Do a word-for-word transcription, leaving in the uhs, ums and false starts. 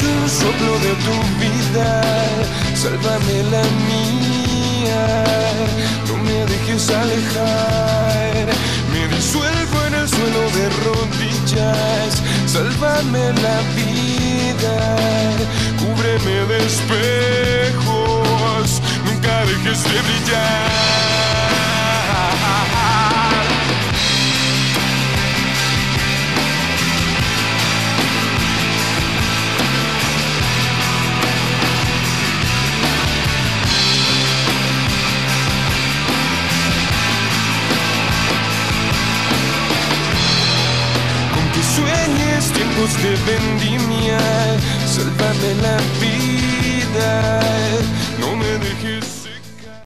un soplo de tu vida, sálvame la mía, no me dejes alejar, me disuelvo en el suelo de rodillas, sálvame la vida, cúbreme de espejos, nunca dejes de brillar. Sueñes tiempos de vendimia, sálvame la vida.